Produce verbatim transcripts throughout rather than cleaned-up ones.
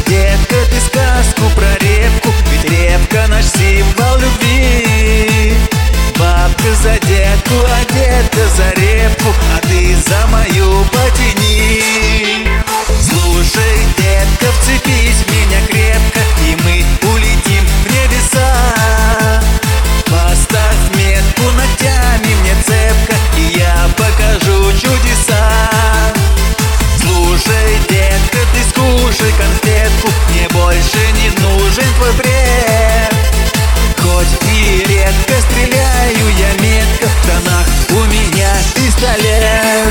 детка, ты сказку про репку, ведь репка наш символ любви. Бабка за детку, а детка за репку, а ты за мою потяни. Слушай, детка, вцепись в меня крепко, и мы улетим в небеса. Поставь метку ногтями мне цепко, и я покажу чудеса. Слушай, детка, ты скушай конфетку, мне больше не нужен твой бред. Хоть и редко стреляю я метко, в штанах у меня пистолет.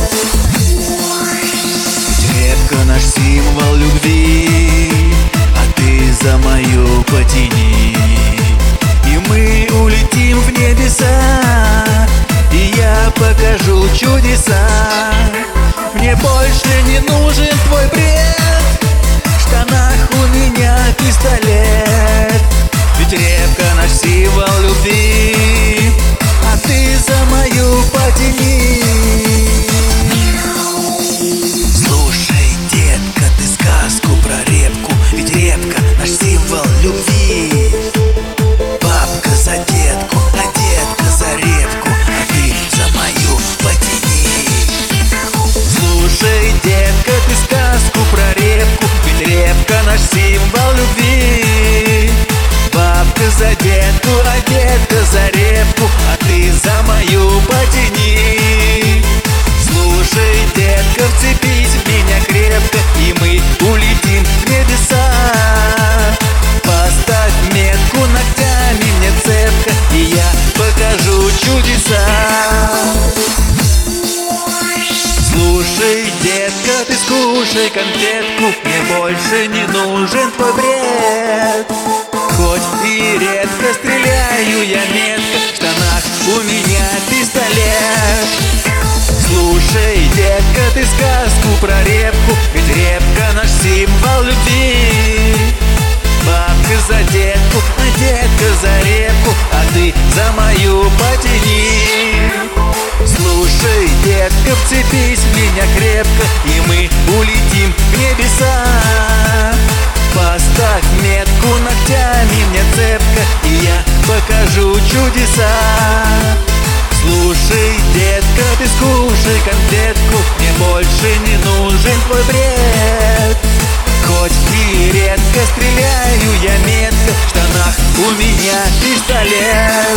Репка наш символ любви, а ты за мою потяни. И мы улетим в небеса, и я покажу чудеса. Мне больше не нужен твой бред, в штанах у меня пистолет. Ведь репка наш символ любви, а ты за мою потяни. Слушай, детка, ты сказку про репку, ведь репка наш символ любви. Бабка за детку, а детка за репку, а ты за мою потяни. Слушай, детка, ты сказку про репку, ведь репка наш символ любви. Бабка за детку, а детка за репку, а ты за мою потяни. Слушай, детка, вцепись в меня крепко, и мы улетим в небеса. Поставь метку ногтями мне цепко, и я покажу чудеса. Слушай, детка, ты скушай конфетку, мне больше не нужен твой бред. Хоть и редко стреляю я метко, в штанах у меня пистолет. Слушай, детка, ты сказку про репку, ведь репка наш символ любви. Бабка за детку, а детка за репку, а ты за мою потяни. Слушай, детка, вцепись в меня крепко, и мы улетим в небеса. Поставь метку ногтями мне цепко, и я покажу чудеса. Слушай, детка, ты скушай конфетку, мне больше не нужен твой бред. Хоть и редко стреляю я метко, в штанах у меня пистолет.